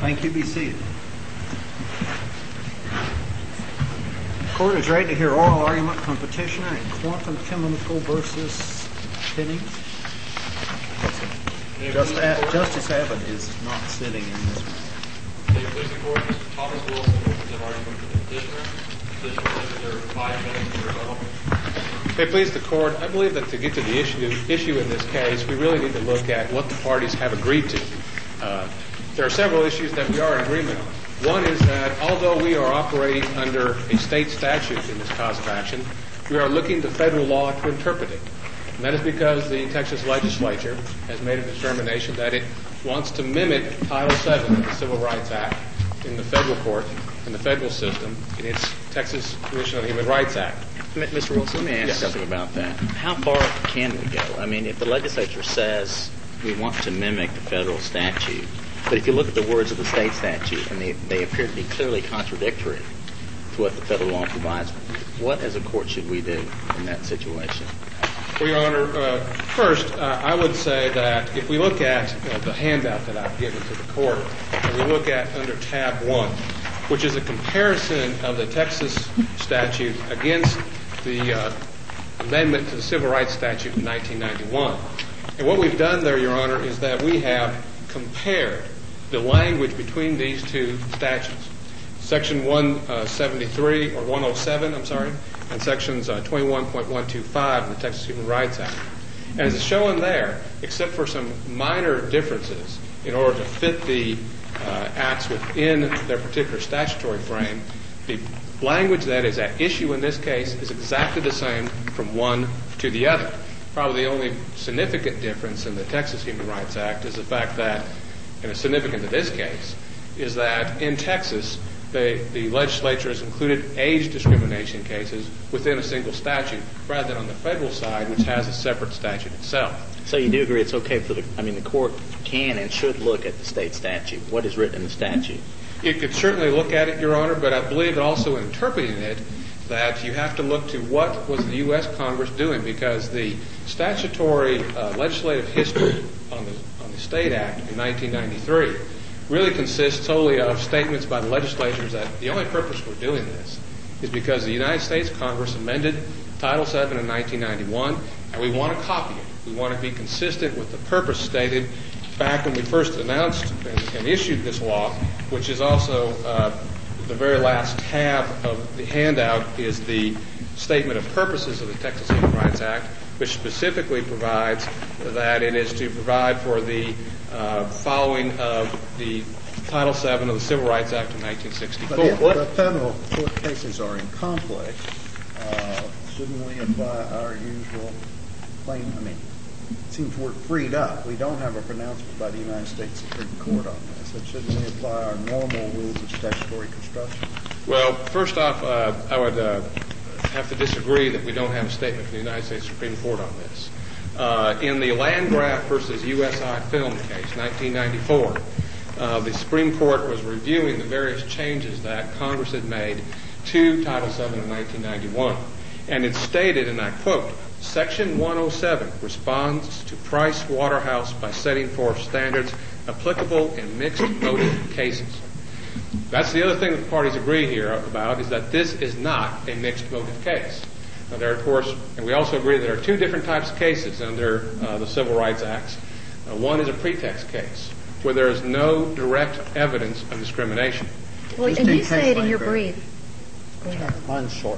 Thank you. Be seated. The court is ready to hear oral argument from petitioner in Quantum Chemical versus Penny. Justice Abbott is not sitting in this room. May it please the court, Mr. Thomas Wilson will present argument for the petitioner. Petitioner says there are 5 minutes for rebuttal. May it please the court, I believe that to get to the issue in this case, we really need to look at what the parties have agreed to. There are several issues that we are in agreement on. One is that although we are operating under a state statute in this cause of action, we are looking to federal law to interpret it. And that is because the Texas legislature has made a determination that it wants to mimic Title VII of the Civil Rights Act in the federal court, in the federal system, in its Texas Commission on Human Rights Act. Mr. Wilson, let me ask something about that. How far can we go? I mean, if the legislature says we want to mimic the federal statute, but if you look at the words of the state statute, and they appear to be clearly contradictory to what the federal law provides, what as a court should we do in that situation? Well, Your Honor, first, I would say that if we look at the handout that I've given to the court, and we look at under tab 1, which is a comparison of the Texas statute against the amendment to the Civil Rights Statute in 1991. And what we've done there, Your Honor, is that we have compared the language between these two statutes. Section 173, or 107, and sections 21.125 of the Texas Human Rights Act. And as it's shown there, except for some minor differences in order to fit the acts within their particular statutory frame, the language that is at issue in this case is exactly the same from one to the other. Probably the only significant difference in the Texas Human Rights Act is the fact that, and it's significant in this case, is that in Texas, the legislature has included age discrimination cases within a single statute, rather than on the federal side, which has a separate statute itself. So you do agree it's okay for the court can and should look at the state statute, what is written in the statute? It could certainly look at it, Your Honor, but I believe also in interpreting it that you have to look to what was the U.S. Congress doing, because the statutory legislative history on the State Act in 1993 really consists solely of statements by the legislatures that the only purpose for doing this is because the United States Congress amended Title VII in 1991, and we want to copy it. We want to be consistent with the purpose stated back when we first announced and issued this law, which is also the very last tab of the handout is the statement of purposes of the Texas Human Rights Act, which specifically provides that it is to provide for the following of the Title VII of the Civil Rights Act of 1964. But if the federal court cases are in conflict, shouldn't we apply our usual claim? I mean, it seems we're freed up. We don't have a pronouncement by the United States Supreme Court on this. So shouldn't we apply our normal rules of statutory construction? Well, first off, I would have to disagree that we don't have a statement from the United States Supreme Court on this. In the Landgraf versus USI film case, 1994, the Supreme Court was reviewing the various changes that Congress had made to Title VII in 1991. And it stated, and I quote, Section 107 responds to Price Waterhouse by setting forth standards applicable in mixed motive cases. That's the other thing that the parties agree here about, is that this is not a mixed motive case. Now, there, of course, and we also agree there are two different types of cases under the Civil Rights Acts. One is a pretext case, where there is no direct evidence of discrimination. Well, and you say it in your brief. Go ahead. Mine's short.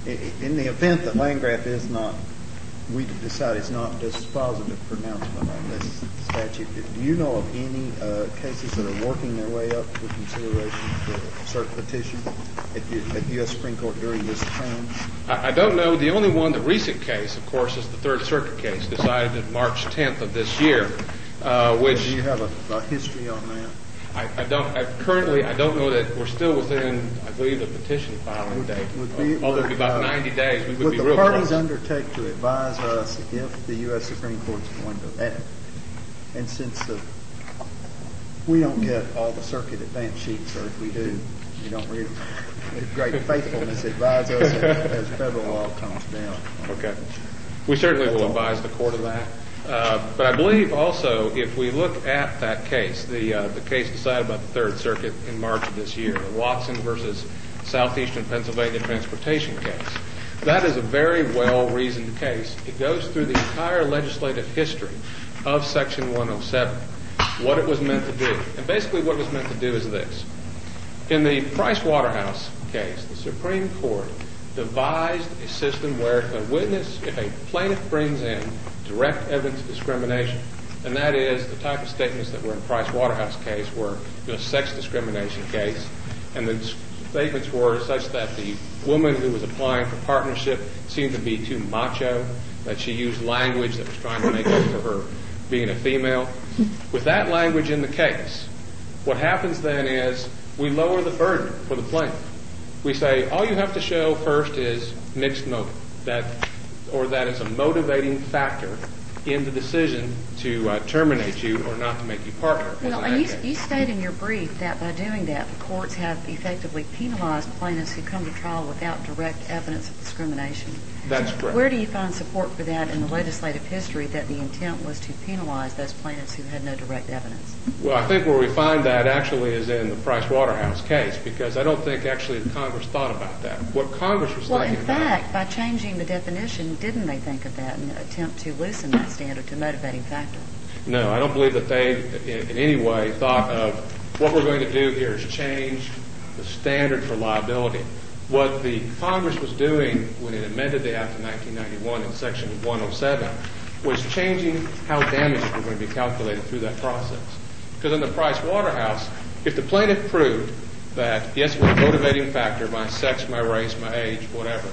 In the event that Landgraf is not, we decide it's not dispositive pronouncement on this statute, do you know of any cases that are working their way up for consideration for cert petition at the U.S. Supreme Court during this term? I don't know. The only one, the recent case, of course, is the Third Circuit case decided on March 10th of this year, which... Do you have a history on that? I don't. Currently, I don't know that we're still within, I believe, the petition filing date. Although it would be about 90 days, we would be real close. Would the parties undertake to advise us if the U.S. Supreme Court is going to edit? And since we don't get all the circuit advance sheets, or if we do, you don't read them with great faithfulness, advise us as federal law comes down. Okay. We certainly will advise the court of that. But I believe also, if we look at that case, the case decided by the Third Circuit in March of this year, the Watson versus Southeastern Pennsylvania transportation case, that is a very well-reasoned case. It goes through the entire legislative history of Section 107, what it was meant to do. And basically what it was meant to do is this. In the Price Waterhouse case, the Supreme Court devised a system where if a plaintiff brings in direct evidence of discrimination, and that is the type of statements that were in the Price Waterhouse case were a sex discrimination case, and the statements were such that the woman who was applying for partnership seemed to be too macho, that she used language that was trying to make up for her being a female. With that language in the case, what happens then is we lower the burden for the plaintiff. We say all you have to show first is mixed motive, that is a motivating factor in the decision to terminate you or not to make you partner. Well, and you state in your brief that by doing that, the courts have effectively penalized plaintiffs who come to trial without direct evidence of discrimination. That's correct. Where do you find support for that in the legislative history, that the intent was to penalize those plaintiffs who had no direct evidence? Well, I think where we find that actually is in the Price Waterhouse case, because I don't think actually the Congress thought about that. What Congress was thinking about... Well, in fact, by changing the definition, didn't they think of that in an attempt to loosen that standard to motivating factor? No, I don't believe that they in any way thought of what we're going to do here is change the standard for liability. What the Congress was doing when it amended the Act of 1991 in Section 107 was changing how damages were going to be calculated through that process. Because in the Price Waterhouse, if the plaintiff proved that, yes, it was a motivating factor, my sex, my race, my age, whatever,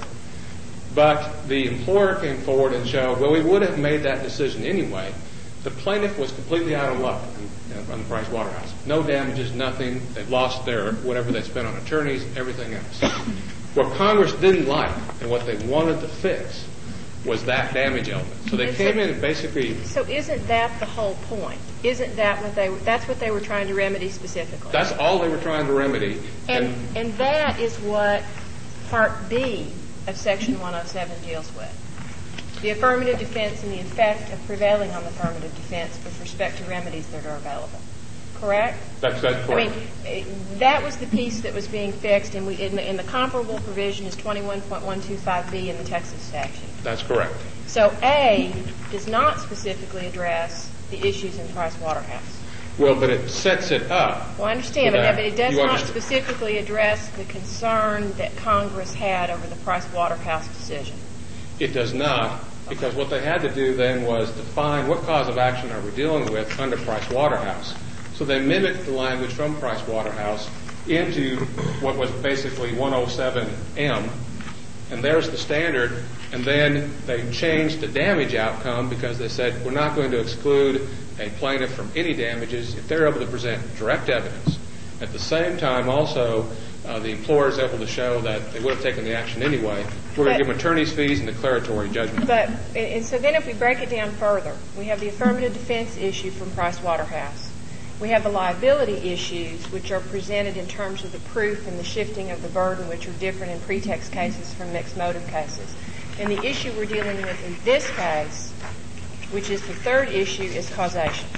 but the employer came forward and showed, well, we would have made that decision anyway, the plaintiff was completely out of luck on the Price Waterhouse. No damages, nothing. They've lost their whatever they spent on attorneys, everything else. What Congress didn't like and what they wanted to fix was that damage element. So they came in and basically... So isn't that the whole point? Isn't that that's what they were trying to remedy specifically? That's all they were trying to remedy. And that is what Part B of Section 107 deals with. The affirmative defense and the effect of prevailing on the affirmative defense with respect to remedies that are available. Correct? That's correct. I mean, that was the piece that was being fixed, and in the comparable provision is 21.125B in the Texas statute. That's correct. So A does not specifically address the issues in Price Waterhouse. Well, but it sets it up. Well, I understand, but it does not specifically address the concern that Congress had over the Price Waterhouse decision. It does not, because what they had to do then was define what cause of action are we dealing with under Price Waterhouse. So they mimicked the language from Price Waterhouse into what was basically 107M, and there's the standard, and then they changed the damage outcome because they said we're not going to exclude a plaintiff from any damages if they're able to present direct evidence. At the same time, also, the employer is able to show that they would have taken the action anyway. We're going to give them attorney's fees and declaratory judgment. And so then if we break it down further, we have the affirmative defense issue from Price Waterhouse. We have the liability issues, which are presented in terms of the proof and the shifting of the burden, which are different in pretext cases from mixed motive cases. And the issue we're dealing with in this case, which is the third issue, is causation.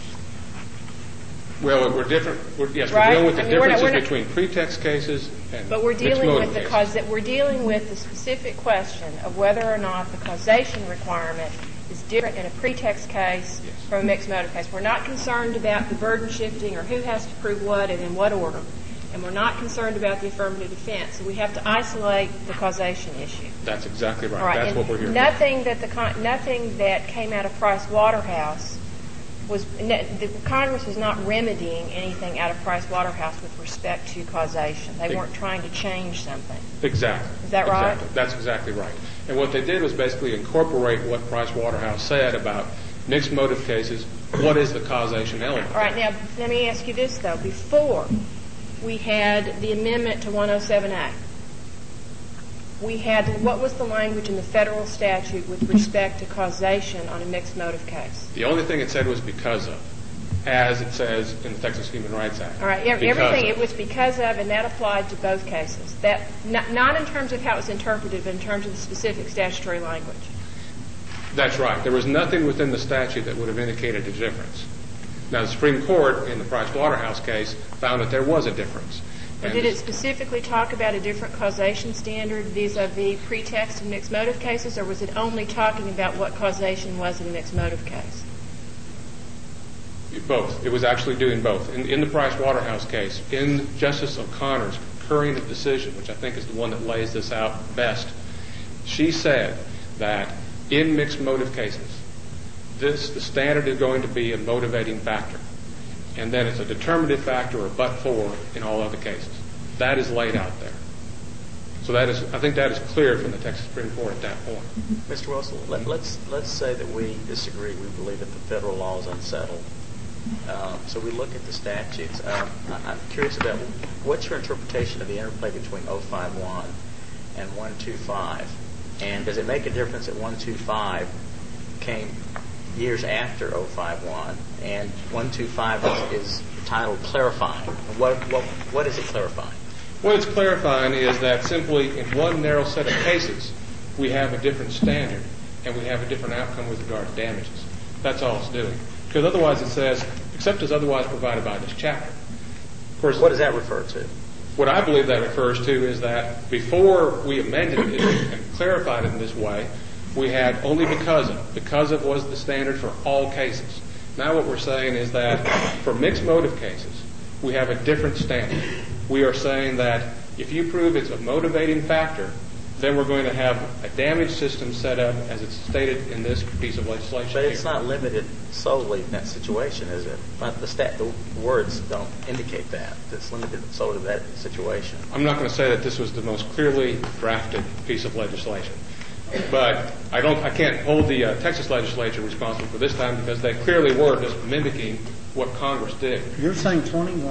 Well, we're different. We're dealing with the differences between pretext cases and mixed motive cases. But we're dealing with the specific question of whether or not the causation requirement is different in a pretext case from a mixed motive case. We're not concerned about the burden shifting or who has to prove what and in what order. And we're not concerned about the affirmative defense. So we have to isolate the causation issue. That's exactly right. That's and what we're here for. Nothing that came out of Price Waterhouse Congress was not remedying anything out of Price Waterhouse with respect to causation. They weren't trying to change something. Exactly. Is that right? Exactly. That's exactly right. And what they did was basically incorporate what Price Waterhouse said about mixed motive cases. What is the causation element? All right. Now, let me ask you this, though. Before we had the amendment to 107A, what was the language in the federal statute with respect to causation on a mixed motive case? The only thing it said was because of, as it says in the Texas Human Rights Act. All right. Everything, it was because of, and that applied to both cases. That not in terms of how it was interpreted, but in terms of the specific statutory language. That's right. There was nothing within the statute that would have indicated a difference. Now, the Supreme Court, in the Price Waterhouse case, found that there was a difference. But did it specifically talk about a different causation standard vis-a-vis pretext in mixed motive cases, or was it only talking about what causation was in a mixed motive case? Both. It was actually doing both. In the Price Waterhouse case, in Justice O'Connor's concurring decision, which I think is the one that lays this out best, she said that in mixed motive cases, the standard is going to be a motivating factor. And then it's a determinative factor or but-for in all other cases. That is laid out there. So I think that is clear from the Texas Supreme Court at that point. Mr. Wilson, let's say that we disagree. We believe that the federal law is unsettled. So we look at the statutes. I'm curious about what's your interpretation of the interplay between 051 and 125? And does it make a difference that 125 came years after 051, and 125 is titled clarifying? What is it clarifying? What it's clarifying is that simply in one narrow set of cases, we have a different standard, and we have a different outcome with regard to damages. That's all it's doing. Because otherwise it says, except as otherwise provided by this chapter. Of course, what does that refer to? What I believe that refers to is that before we amended it and clarified it in this way, we had only because of. Because of was the standard for all cases. Now what we're saying is that for mixed motive cases, we have a different standard. We are saying that if you prove it's a motivating factor, then we're going to have a damage system set up as it's stated in this piece of legislation. But it's not limited solely in that situation, is it? The words don't indicate that. It's limited solely to that situation. I'm not going to say that this was the most clearly drafted piece of legislation. But I can't hold the Texas legislature responsible for this time because they clearly were just mimicking what Congress did. You're saying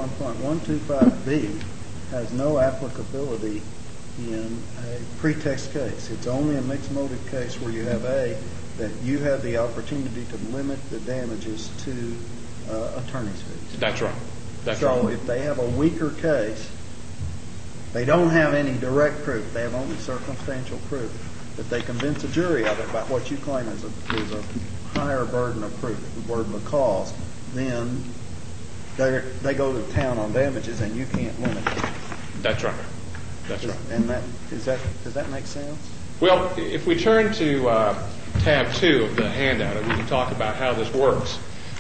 21.125B has no applicability in a pretext case. It's only a mixed motive case where you have A, that you have the opportunity to limit the damages to attorney's fees. That's right. So if they have a weaker case, they don't have any direct proof. They have only circumstantial proof. If they convince a jury of it about what you claim is a higher burden of proof, the burden of cause, then they go to town on damages and you can't limit it. That's right. That's right. And does that make sense? Well, if we turn to tab 2 of the handout, and we can talk about how this works.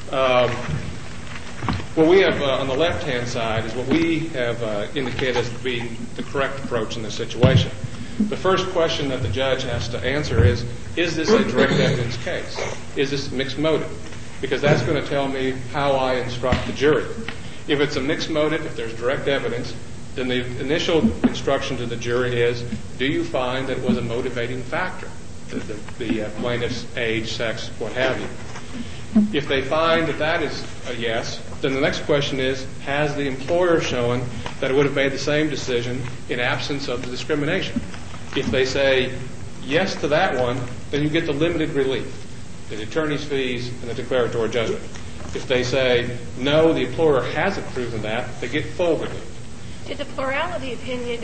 What we have on the left-hand side is what we have indicated as being the correct approach in this situation. The first question that the judge has to answer is this a direct evidence case? Is this mixed motive? Because that's going to tell me how I instruct the jury. If it's a mixed motive, if there's direct evidence, then the initial instruction to the jury is, do you find that it was a motivating factor? The plaintiff's age, sex, what have you. If they find that that is a yes, then the next question is, has the employer shown that it would have made the same decision in absence of the discrimination? If they say yes to that one, then you get the limited relief, the attorney's fees and the declaratory judgment. If they say no, the employer hasn't proven that, they get full relief. Did the plurality opinion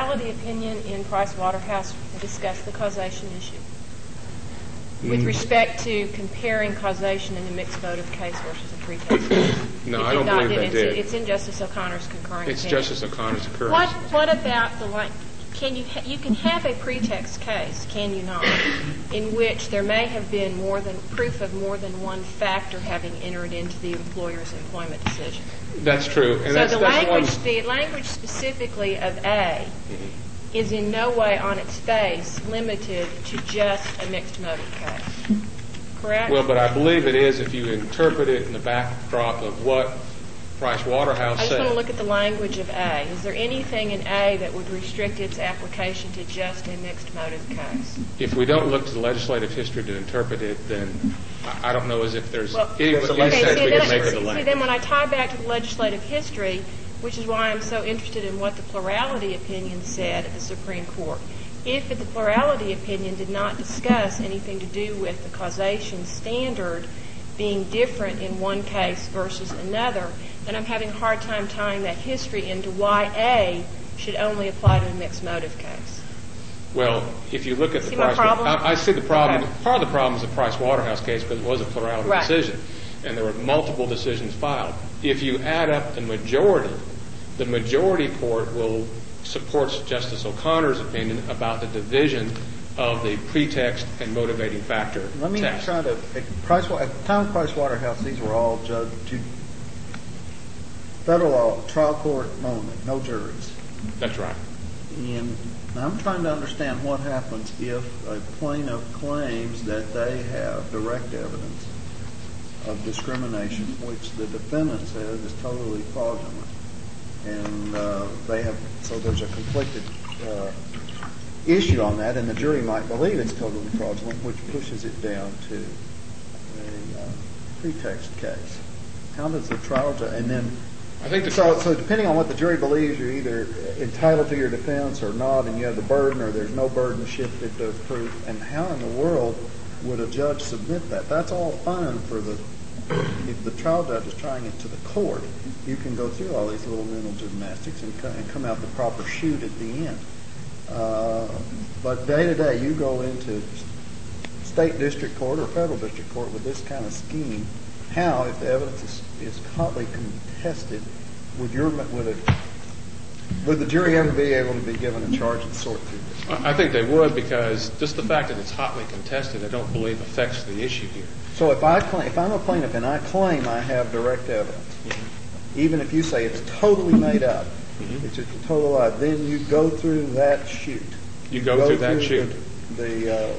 in Price Waterhouse discuss the causation issue with respect to comparing causation in a mixed motive case versus a pretext case? No, I don't believe they did. It's in Justice O'Connor's concurring It's opinion. Justice O'Connor's concurrence. What about you can have a pretext case, can you not, in which there may have been proof of more than one factor having entered into the employer's employment decision? That's true. And so the language specifically of A is in no way on its face limited to just a mixed motive case. Correct? Well, but I believe it is if you interpret it in the backdrop of what Price Waterhouse said. I just want to look at the language of A. Is there anything in A that would restrict its application to just a mixed motive case? If we don't look to the legislative history to interpret it, then I don't know as if there's any sense we can make of the language. See, then when I tie back to the legislative history, which is why I'm so interested in what the plurality opinion said at the Supreme Court, if the plurality opinion did not discuss anything to do with the causation standard being different in one case versus another, then I'm having a hard time tying that history into why A should only apply to a mixed motive case. Well, if you look at the See my Price, problem? I see the problem. Okay. Part of the problem is the Price Waterhouse case because it was a plurality Right. decision, and there were multiple decisions filed. If you add up the majority court will supports Justice O'Connor's opinion about the division of the pretext and motivating factor Let me test. try to, at the time of Price Waterhouse, these were all federal law, trial court only, no juries. That's right. And I'm trying to understand what happens if a plaintiff claims that they have direct evidence of discrimination, which the defendant says is totally fraudulent. And so there's a conflicted issue on that, and the jury might believe it's totally fraudulent, which pushes it down to a pretext case. How does the trial judge, and then, I think so depending on what the jury believes, you're either entitled to your defense or not, and you have the burden, or there's no burden shifted to proof. And how in the world would a judge submit that? That's all fine if the trial judge is trying it to the court. You can go through all these little mental gymnastics and come out the proper chute at the end. But day to day, you go into state district court or federal district court with this kind of scheme. How, if the evidence is hotly contested, would the jury ever be able to be given a charge and sort through this? I think they would, because just the fact that it's hotly contested, I don't believe affects the issue here. So if I'm a plaintiff and I claim I have direct evidence, even if you say it's totally made up, it's just a total lie, then you go through that chute. You go through that chute. The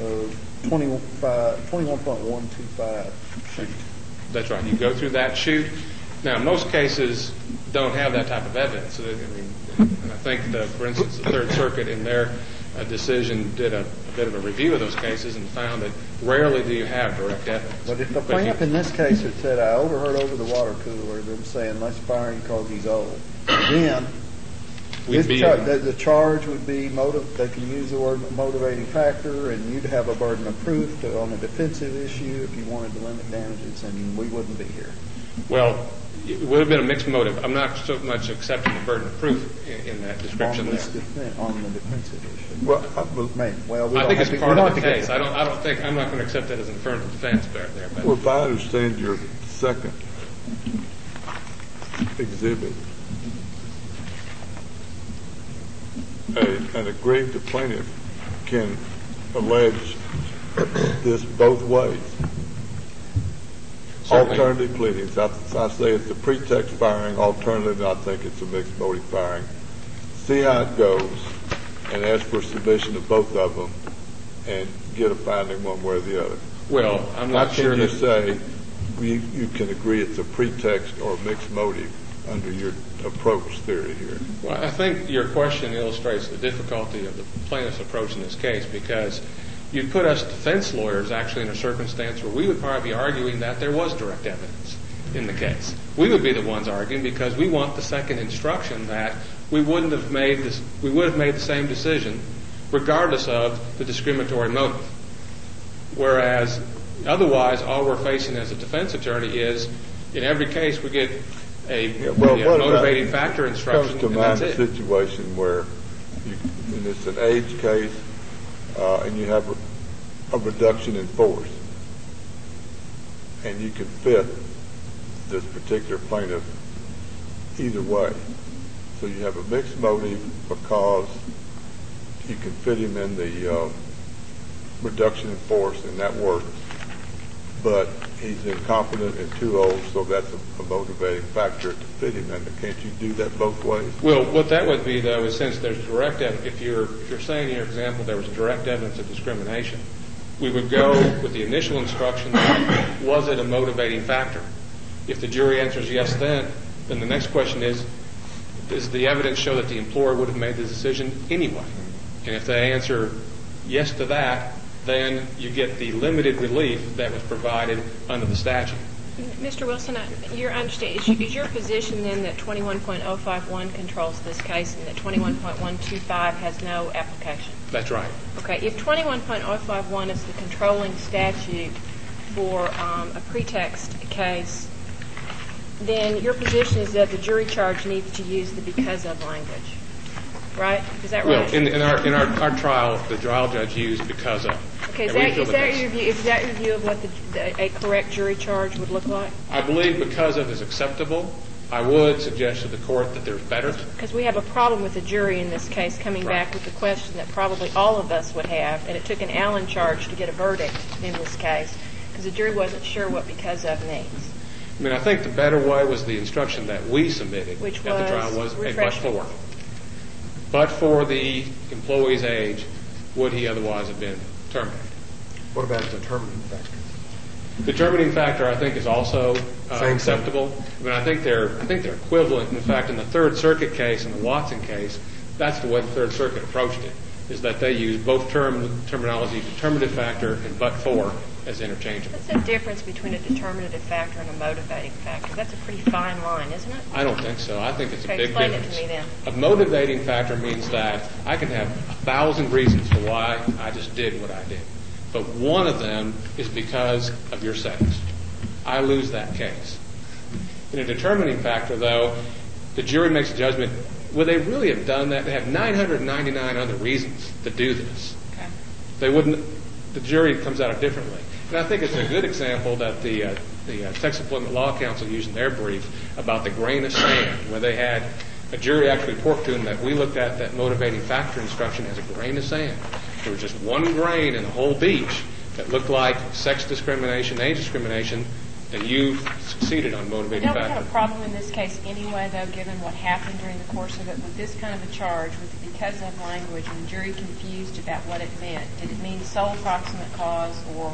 21.125 chute. That's right. You go through that chute. Now, most cases don't have that type of evidence. And I think, for instance, the Third Circuit in their decision did a bit of a review of those cases and found that rarely do you have direct evidence. But if the plaintiff in this case had said, I overheard over the water cooler them saying, let's fire him because he's old, then the charge would be they can use the word motivating factor, and you'd have a burden of proof on a defensive issue if you wanted to limit damages, and we wouldn't be here. Well, it would have been a mixed motive. I'm not so much accepting the burden of proof in that description On the defensive issue. Well, I think it's part of the case. I'm not going to accept that as an affirmative defense there. But. Well, if I understand your second exhibit, an aggrieved plaintiff can allege this both ways. Certainly. Alternative pleadings. I say it's a pretext firing. Alternatively, I think it's a mixed motive firing. See how it goes, and ask for submission of both of them, and get a finding one way or the other. Well, I'm not sure that. How can you say you can agree it's a pretext or a mixed motive under your approach theory here? Well, I think your question illustrates the difficulty of the plaintiff's approach in this case, because you'd put us defense lawyers actually in a circumstance where we would probably be arguing that there was direct evidence in the case. We would be the ones arguing because we want the second instruction that we would have made the same decision regardless of the discriminatory motive. Whereas otherwise, all we're facing as a defense attorney is, in every case, we get a motivating factor instruction, Comes to and mind that's a it. situation where and it's an age case, and you have a reduction in force, and you can fit this particular plaintiff either way. So you have a mixed motive because you can fit him in the reduction in force, and that works. But he's incompetent and too old, so that's a motivating factor to fit him in. Can't you do that both ways? Well, what that would be, though, is since there's direct evidence, if you're saying in your example there was direct evidence of discrimination, we would go with the initial instruction, was it a motivating factor? If the jury answers yes then the next question is, does the evidence show that the employer would have made the decision anyway? And if they answer yes to that, then you get the limited relief that was provided under the statute. Mr. Wilson, is your position then that 21.051 controls this case and that 21.125 has no application? That's right. Okay. If 21.051 is the controlling statute for a pretext case, then your position is that the jury charge needs to use the because of language. right? Is that Well, right? in our trial, the trial judge used because of. Okay, And we feel is that your view of what a correct jury charge would look like? I believe because of is acceptable. I would suggest to the court that there's better. Because we have a problem with the jury in this case coming back with the question that probably all of us would have, and it took an Allen charge to get a verdict in this case because the jury wasn't sure what because of means. I mean, I think the better way was the instruction that we submitted Which at the trial was a refresh me. but for. But for the employee's age, would he otherwise have been terminated? What about the determining factor? The determining factor, I think, is also Same acceptable. I mean, I think they're equivalent. In fact, in the Third Circuit case, in the Watson case, that's the way the Third Circuit approached it, is that they used both terminology, determinative factor and but for, as interchangeable. What's the difference between a determinative factor and a motivating factor? That's a pretty fine line, isn't it? I don't think so. I think it's a Okay, big explain difference. it to me then. A motivating factor means that I can have 1,000 reasons for why I just did what I did. But one of them is because of your sex. I lose that case. In a determining factor, though, the jury makes a judgment. Would they really have done that? They have 999 other reasons to do this. Okay. They wouldn't. The jury comes out differently. And I think it's a good example that the Texas Employment Law Council used in their brief about the grain of sand, where they had a jury actually report to them that we looked at that motivating factor instruction as a grain of sand. There was just one grain in the whole beach that looked like sex discrimination, age discrimination, and you succeeded on motivating Don't we factor. have a problem in this case anyway, though, given what happened during the course of it with this kind of a charge, with the because of language, and the jury confused about what it meant? Did it mean sole proximate cause or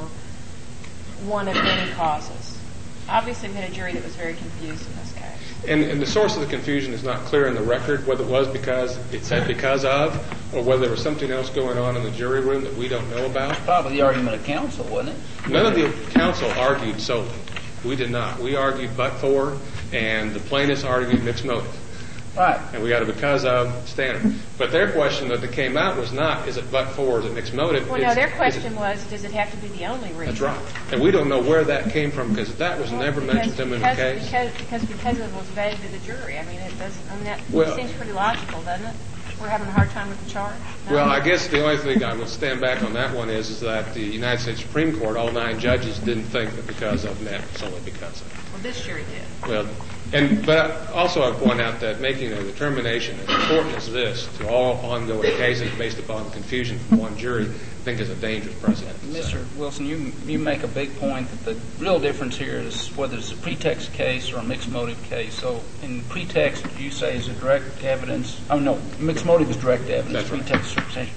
one of many causes? Obviously, we had a jury that was very confused in this case. And the source of the confusion is not clear in the record, whether it was because it said because of, or whether there was something else going on in the jury room that we don't know about. Probably the argument of counsel, wasn't it? None of the counsel argued solely. We did not. We argued but for, and the plaintiffs argued mixed motive. Right. And we got a because of standard. But their question that came out was not, is it but for, or is it mixed motive? Well, no, their question was, does it have to be the only reason? That's right. And we don't know where that came from because that was never mentioned to them in the case. Because it was vague to the jury. I mean, it doesn't. I mean, that Well, seems pretty logical, doesn't it? We're having a hard time with the charge. No? Well, I guess the only thing I would stand back on that one is that the United States Supreme Court, all 9 judges, didn't think that because of meant solely because of. Well, this jury did. Well, but also I point out that making a determination as important as this to all ongoing cases based upon confusion from one jury, I think is a dangerous precedent. Mr. Wilson, you make a big point that the real difference here is whether it's a pretext case or a mixed motive case. So in pretext, you say is a direct evidence. Oh, no, mixed motive is direct evidence. That's right. Pretext is circumstantial.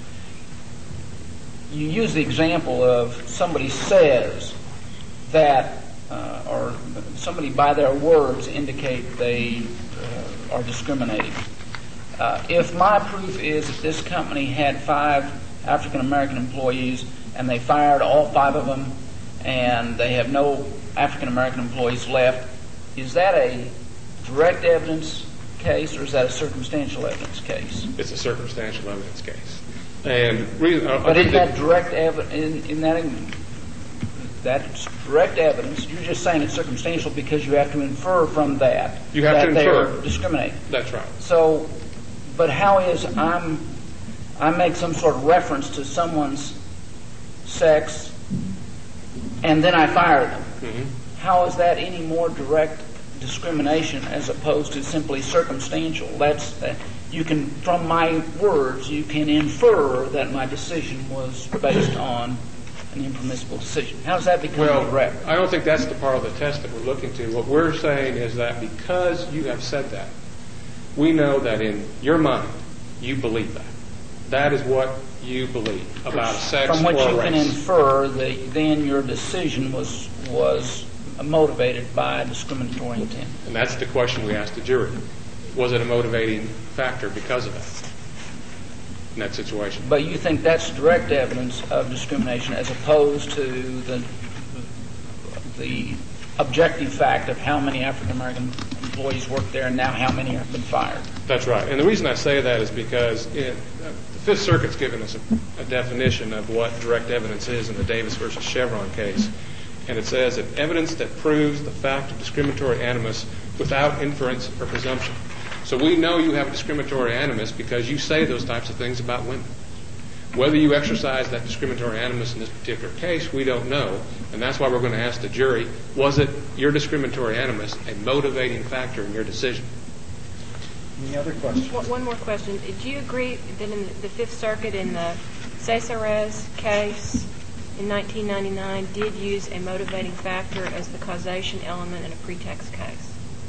You use the example of somebody says that or somebody by their words indicate they are discriminating. If my proof is that this company had 5 African-American employees and they fired all 5 of them and they have no African-American employees left, is that a direct evidence case or is that a circumstantial evidence case? It's a circumstantial evidence case. But isn't that direct evidence? That's direct evidence. You're just saying it's circumstantial because you have to infer from that that they are discriminating. That's right. So, but how is I make some sort of reference to someone's sex and then I fire them? Mm-hmm. How is that any more direct discrimination as opposed to simply circumstantial? That's you can, from my words, you can infer that my decision was based on an impermissible decision. How does that become direct? I don't think that's the part of the test that we're looking to. What we're saying is that because you have said that, we know that in your mind you believe that. That is what you believe about sex or race. From which you can infer that then your decision was motivated by discriminatory intent. And that's the question we asked the jury. Was it a motivating factor because of that in that situation? But you think that's direct evidence of discrimination as opposed to the objective fact of how many African American employees work there and now how many have been fired. That's right. And the reason I say that is because the Fifth Circuit's given us a definition of what direct evidence is in the Davis versus Chevron case. And it says that evidence that proves the fact of discriminatory animus without inference or presumption. So we know you have a discriminatory animus because you say those types of things about women. Whether you exercise that discriminatory animus in this particular case, we don't know, and that's why we're going to ask the jury, was it your discriminatory animus a motivating factor in your decision? Any other questions? One more question. Do you agree that in the Fifth Circuit in the Cesares case in 1999 did use a motivating factor as the causation element in a pretext case?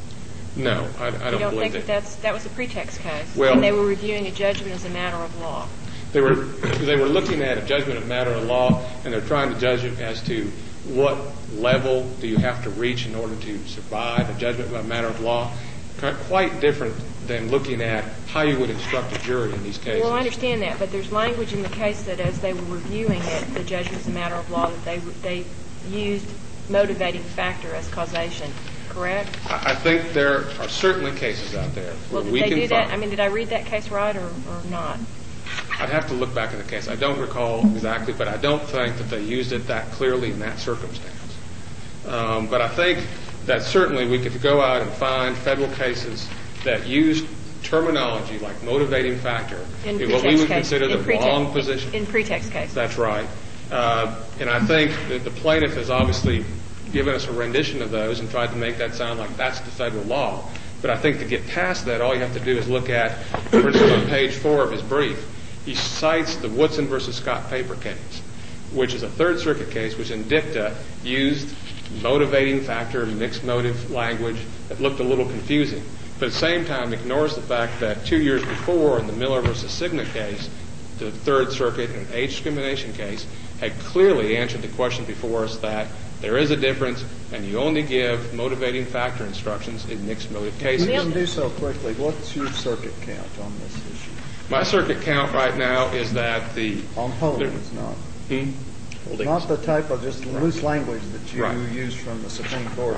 No, I don't believe You don't think that. that was a pretext case? Well, and they were reviewing a judgment as a matter of law? They were looking at a judgment of matter of law, and they're trying to judge it as to what level do you have to reach in order to survive a judgment of matter of law. Quite different than looking at how you would instruct a jury in these cases. Well, I understand that, but there's language in the case that as they were reviewing it, the judgment as a matter of law, that they used motivating factor as causation. Correct? I think there are certainly cases out there where well, we did can they do find. that? I mean, did I read that case right or not? I'd have to look back at the case. I don't recall exactly, but I don't think that they used it that clearly in that circumstance. But I think that certainly we could go out and find federal cases that used terminology like motivating factor in what we would consider the wrong position. In pretext cases. That's right. And I think that the plaintiff has obviously given us a rendition of those and tried to make that sound like that's the federal law. But I think to get past that, all you have to do is look at, for instance, on page 4 of his brief, he cites the Woodson versus Scott paper case, which is a Third Circuit case which in dicta used motivating factor, mixed motive language that looked a little confusing. But at the same time ignores the fact that 2 years before in the Miller versus Cigna case, the Third Circuit in an age discrimination case had clearly answered the question before us that there is a difference and you only give motivating factor instructions in mixed motive cases. You can do so quickly. What's your circuit count on this issue? My circuit count right now is that on holdings, not the type of just loose language that you use from the Supreme Court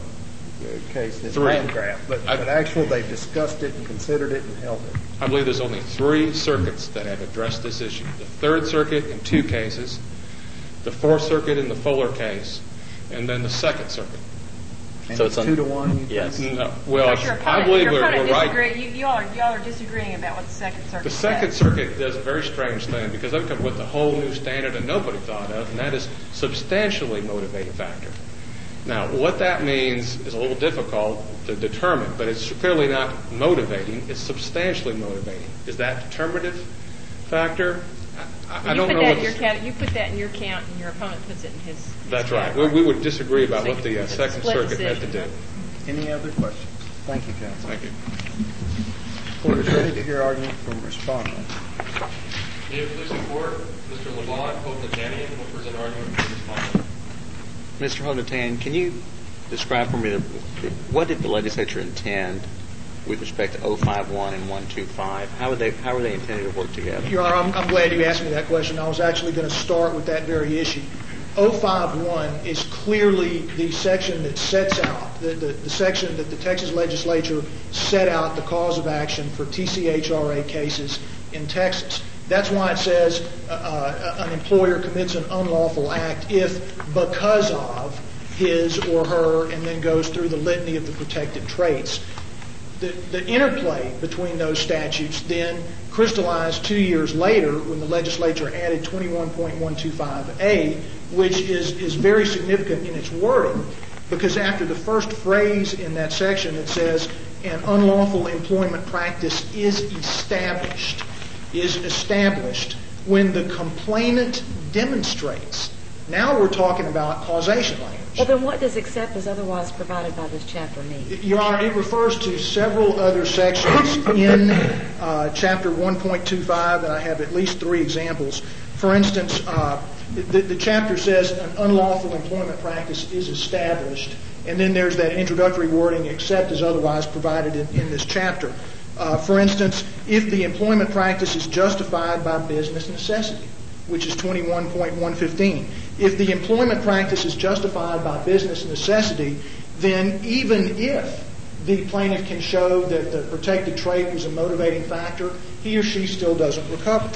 case in Landgraf, but actually they've discussed it and considered it and held it. I believe there's only 3 circuits that have addressed this issue. The Third Circuit in 2 cases, the Fourth Circuit in the Fuller case, and then the Second Circuit. And so it's 2-1? Yes. No. Well, I believe we're right. Y'all are disagreeing about what the Second Circuit The Second Circuit does a very strange thing because they've come with a whole new standard that nobody thought of, and that is substantially motivating factor. Now, what that means is a little difficult to determine, but it's clearly not motivating. It's substantially motivating. Is that determinative factor? I don't know. You put that in your count, and your opponent puts it in his. That's right. We would disagree about what the Second Circuit had to do. Any other questions? Thank you, counsel. Thank you. Court is ready to hear argument from respondent. May it please the Court, Mr. Lavon, Hope-Natanian will present argument from respondent. Mr. Hope-Natanian, can you describe for me what did the legislature intend with respect to 051 and 125? How are they intended to work together? Your Honor, I'm glad you asked me that question. I was actually going to start with that very issue. 051 is clearly the section that sets out, the section that the Texas legislature set out the cause of action for TCHRA cases in Texas. That's why it says an employer commits an unlawful act if because of his or her, and then goes through the litany of the protected traits. The interplay between those statutes then crystallized 2 years later when the legislature added 21.125A, which is very significant in its wording, because after the first phrase in that section it says an unlawful employment practice is established when the complainant demonstrates. Now we're talking about causation language. Well, then what does except as otherwise provided by this chapter mean? Your Honor, it refers to several other sections in Chapter 1.25, and I have at least 3 examples. For instance, the chapter says an unlawful employment practice is established, and then there's that introductory wording, except as otherwise provided in this chapter. For instance, if the employment practice is justified by business necessity, which is 21.115. If the employment practice is justified by business necessity, then even if the plaintiff can show that the protected trait was a motivating factor, he or she still doesn't recover.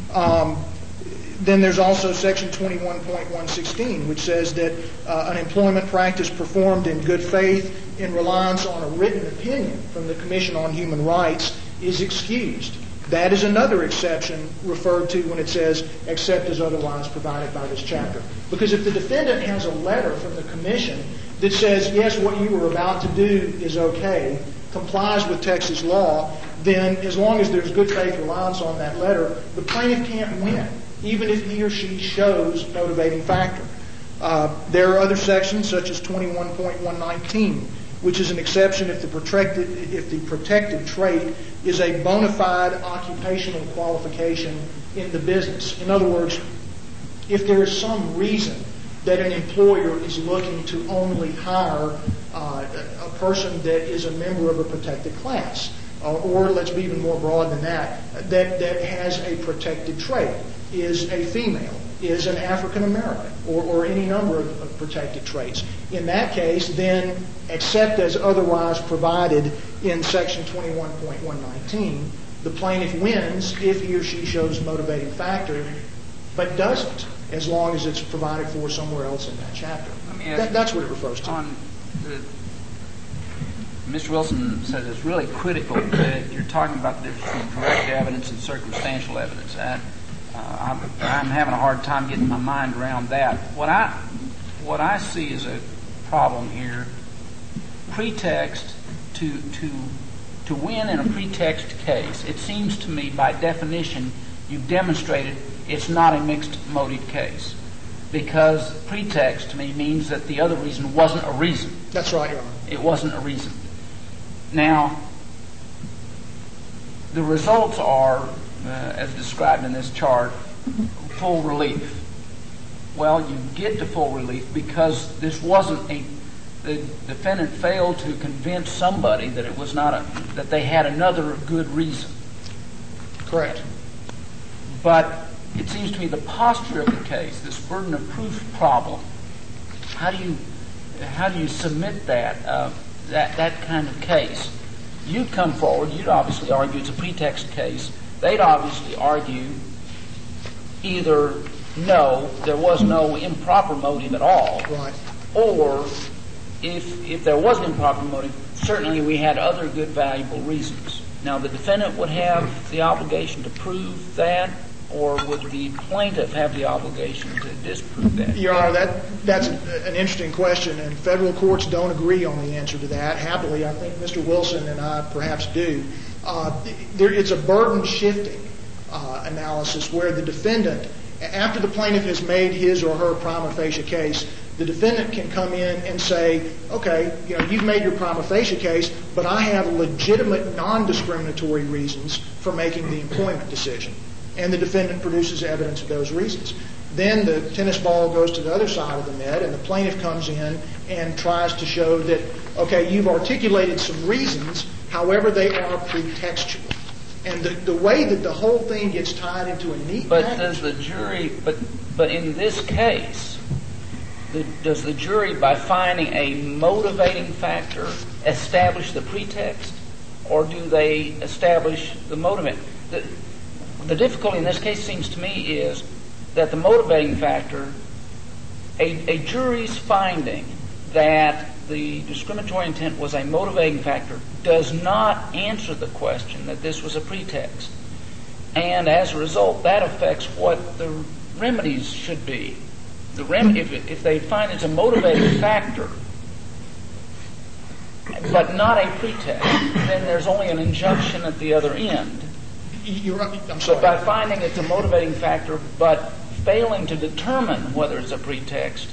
Then there's also Section 21.116, which says that an employment practice performed in good faith in reliance on a written opinion from the Commission on Human Rights is excused. That is another exception referred to when it says, except as otherwise provided by this chapter. Because if the defendant has a letter from the Commission that says, yes, what you were about to do is okay, complies with Texas law, then as long as there's good faith reliance on that letter, the plaintiff can't win, even if he or she shows motivating factor. There are other sections, such as 21.119, which is an exception if the protected trait is a bona fide occupational qualification in the business. In other words, if there is some reason that an employer is looking to only hire a person that is a member of a protected class, or let's be even more broad than that, that has a protected trait, is a female, is an African American, or any number of protected traits. In that case, then, except as otherwise provided in Section 21.119, the plaintiff wins if he or she shows motivating factor, but doesn't, as long as it's provided for somewhere else in that chapter. That's what it refers to. Mr. Wilson says it's really critical that you're talking about the difference between direct evidence and circumstantial evidence. I'm having a hard time getting my mind around that. What I see as a problem here, pretext to win in a pretext case, it seems to me by definition you've demonstrated it's not a mixed motive case, because pretext to me means that the other reason wasn't a reason. That's right, Your Honor. It wasn't a reason. Now, the results are, as described in this chart, full relief. Well, you get to full relief because this wasn't the defendant failed to convince somebody that it was not that they had another good reason. Correct. But it seems to me the posture of the case, this burden of proof problem, how do you submit that kind of case? You'd come forward, you'd obviously argue it's a pretext case. They'd obviously argue either no, there was no improper motive at all, right, or if there was an improper motive, certainly we had other good, valuable reasons. Now, the defendant would have the obligation to prove that, or would the plaintiff have the obligation to disprove that? Your Honor, that's an interesting question, and federal courts don't agree on the answer to that. Happily, I think Mr. Wilson and I perhaps do. It's a burden-shifting analysis where the defendant, after the plaintiff has made his or her prima facie case, the defendant can come in and say, okay, you've made your prima facie case, but I have legitimate non-discriminatory reasons for making the employment decision. And the defendant produces evidence of those reasons. Then the tennis ball goes to the other side of the net, and the plaintiff comes in and tries to show that, okay, you've articulated some reasons, however they are pretextual. And the way that the whole thing gets tied into a neat package... Does the jury, but in this case, does the jury, by finding a motivating factor, establish the pretext, or do they establish the motivating? The difficulty in this case seems to me is that the motivating factor, a jury's finding that the discriminatory intent was a motivating factor does not answer the question that this was a pretext. And as a result, that affects what the remedies should be. If they find it's a motivating factor, but not a pretext, then there's only an injunction at the other end. I'm sorry. So by finding it's a motivating factor, but failing to determine whether it's a pretext,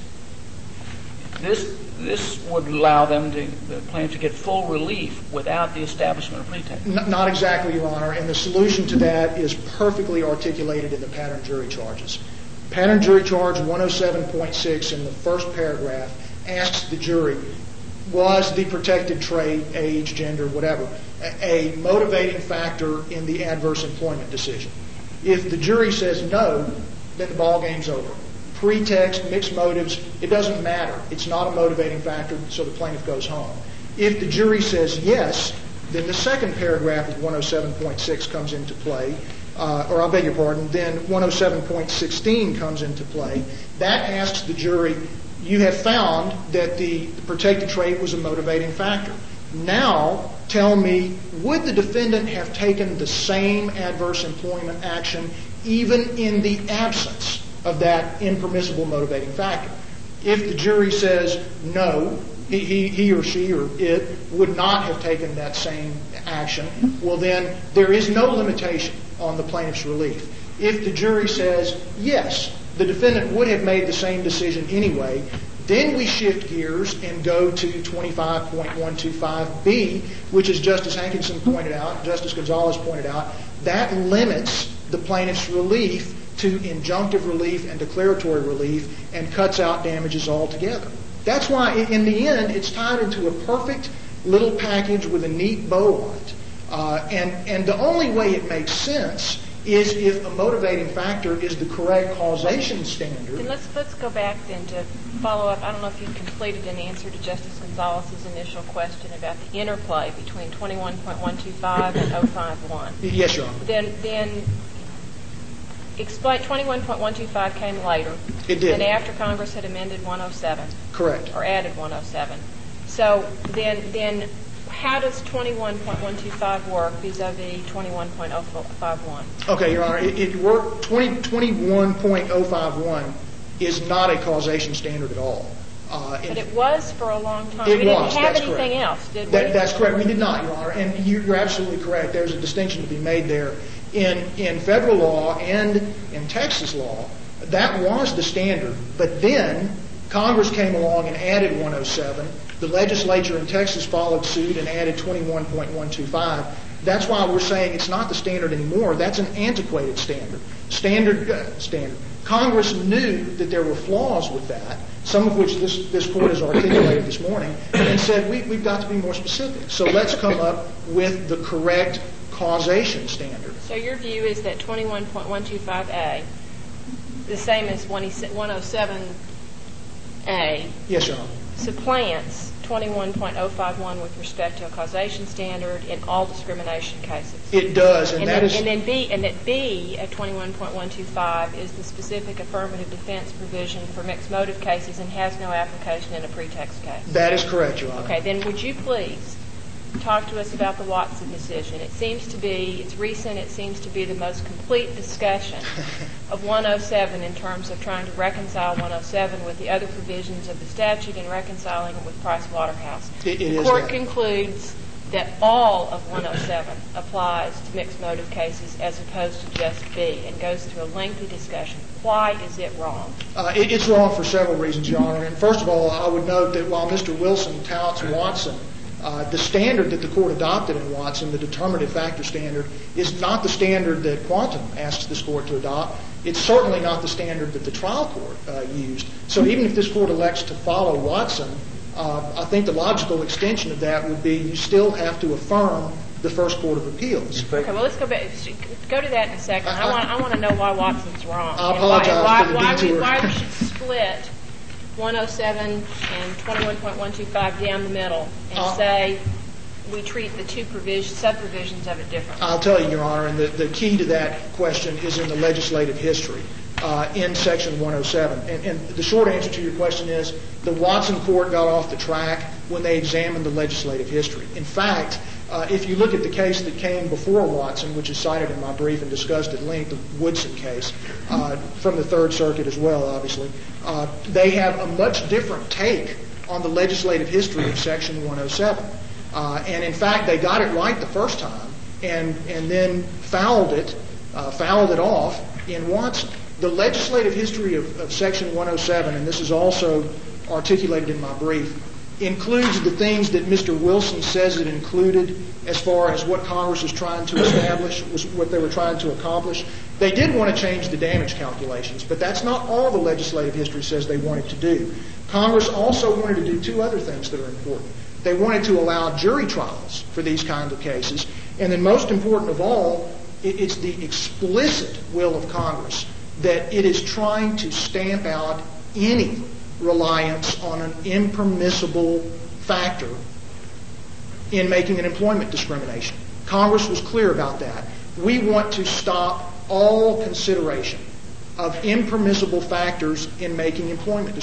this would allow the plaintiff to get full relief without the establishment of pretext. Not exactly, Your Honor, and the solution to that is perfectly articulated in the pattern jury charges. Pattern jury charge 107.6 in the first paragraph asks the jury, was the protected trait, age, gender, whatever, a motivating factor in the adverse employment decision? If the jury says no, then the ball game's over. Pretext, mixed motives, it doesn't matter. It's not a motivating factor, so the plaintiff goes home. If the jury says yes, then the second paragraph of 107.6 comes into play, or I beg your pardon, then 107.16 comes into play. That asks the jury, you have found that the protected trait was a motivating factor. Now, tell me, would the defendant have taken the same adverse employment action even in the absence of that impermissible motivating factor? If the jury says no, he or she or it would not have taken that same action, well then there is no limitation on the plaintiff's relief. If the jury says yes, the defendant would have made the same decision anyway, then we shift gears and go to 25.125B, which, as Justice Hankinson pointed out, Justice Gonzalez pointed out, that limits the plaintiff's relief to injunctive relief and declaratory relief and cuts out damages altogether. That's why, in the end, it's tied into a perfect little package with a neat bow on it. And the only way it makes sense is if a motivating factor is the correct causation standard. Then let's go back then to follow up. I don't know if you completed an answer to Justice Gonzalez's initial question about the interplay between 21.125 and 051. Yes, Your Honor. Then explain. 21.125 came later. It did. And after Congress had amended 107. Correct. Or added 107. So then how does 21.125 work vis-a-vis 21.051? Okay, Your Honor. It worked. 21.051 is not a causation standard at all. But it was for a long time. We didn't have anything else, did we? That's correct. We did not, Your Honor. And you're absolutely correct. There's a distinction to be made there. In federal law and in Texas law, that was the standard. But then Congress came along and added 107. The legislature in Texas followed suit and added 21.125. That's why we're saying it's not the standard anymore. That's an antiquated standard. Congress knew that there were flaws with that, some of which this Court has articulated this morning, and said we've got to be more specific. So let's come up with the correct causation standard. So your view is that 21.125A, the same as 107A, yes, Your Honor, supplants 21.051 with respect to a causation standard in all discrimination cases. It does, and that B of 21.125 is the specific affirmative defense provision for mixed motive cases and has no application in a pretext case. That is correct, Your Honor. Okay, then would you please talk to us about the Watson decision? It's recent, it seems to be the most complete discussion of 107 in terms of trying to reconcile 107 with the other provisions of the statute and reconciling it with Price Waterhouse. The Court concludes that all of 107 applies to mixed motive cases as opposed to just B and goes through a lengthy discussion. Why is it wrong? It's wrong for several reasons, Your Honor. And first of all, I would note that while Mr. Wilson touts Watson, the standard that the Court adopted in Watson, the determinative factor standard, is not the standard that Quantum asks this Court to adopt. It's certainly not the standard that the trial court used. So even if this Court elects to follow Watson, I think the logical extension of that would be you still have to affirm the First Court of Appeals. Okay, well, let's go back. Go to that in a second. I want to know why Watson's wrong. I apologize for the detour. Why we should split 107 and 21.125 down the middle and say we treat the two sub-provisions of it differently. I'll tell you, Your Honor, and the key to that question is in the legislative history in Section 107. And the short answer to your question is the Watson Court got off the track when they examined the legislative history. In fact, if you look at the case that came before Watson, which is cited in my brief and discussed at length, the Woodson case, from the Third Circuit as well, obviously, they have a much different take on the legislative history of Section 107. And in fact, they got it right the first time and then fouled it off in Watson. The legislative history of Section 107, and this is also articulated in my brief, includes the things that Mr. Wilson says it included as far as what Congress was trying to establish, what they were trying to accomplish. They did want to change the damage calculations, but that's not all the legislative history says they wanted to do. Congress also wanted to do two other things that are important. They wanted to allow jury trials for these kinds of cases, and then most important of all, it's the explicit will of Congress that it is trying to stamp out any reliance on an impermissible factor in making an employment discrimination. Congress was clear about that. We want to stop all consideration of impermissible factors in making employment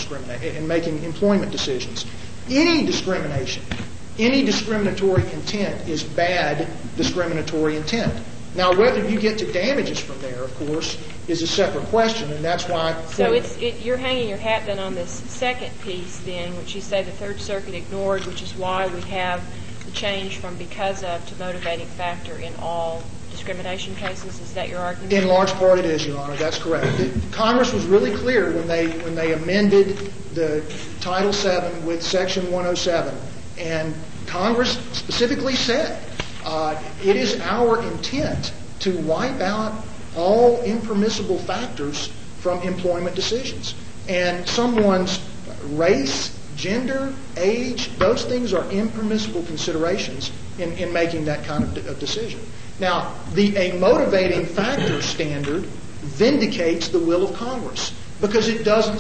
decisions. Any discrimination, any discriminatory intent is bad discriminatory intent. Now, whether you get to damages from there, of course, is a separate question, and that's why... So you're hanging your hat then on this second piece then, which you say the Third Circuit ignored, which is why we have the change from because of to motivating factor in all discrimination cases. Is that your argument? In large part it is, Your Honor. That's correct. Congress was really clear when they amended the Title VII with Section 107, and Congress specifically said it is our intent to wipe out all impermissible factors from employment decisions. And someone's race, gender, age, those things are impermissible considerations in making that kind of decision. Now, a motivating factor standard vindicates the will of Congress because it doesn't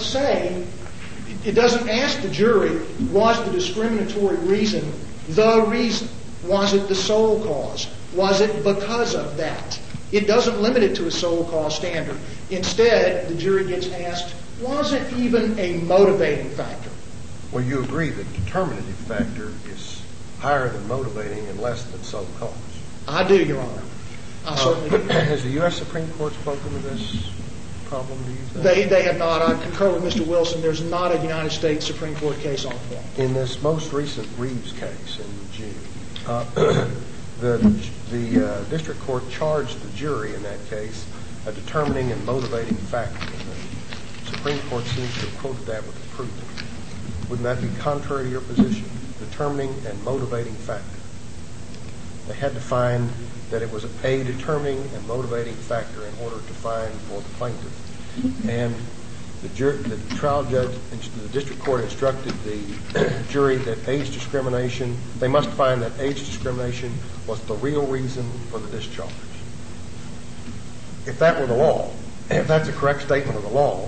ask the jury, was the discriminatory reason the reason? Was it the sole cause? Was it because of that? It doesn't limit it to a sole cause standard. Instead, the jury gets asked, was it even a motivating factor? Well, you agree that determinative factor is higher than motivating and less than sole cause. I do, Your Honor. I certainly do. Has the U.S. Supreme Court spoken to this problem, do you think? They have not. I concur with Mr. Wilson. There's not a United States Supreme Court case on point. In this most recent Reeves case in June, the district court charged the jury in that case a determining and motivating factor. The Supreme Court seems to have quoted that with approval. Wouldn't that be contrary to your position? Determining and motivating factor. They had to find that it was a determining and motivating factor in order to find for the plaintiff. And the trial judge, the district court instructed the jury that age discrimination, they must find that age discrimination was the real reason for the discharge. If that were the law, if that's a correct statement of the law,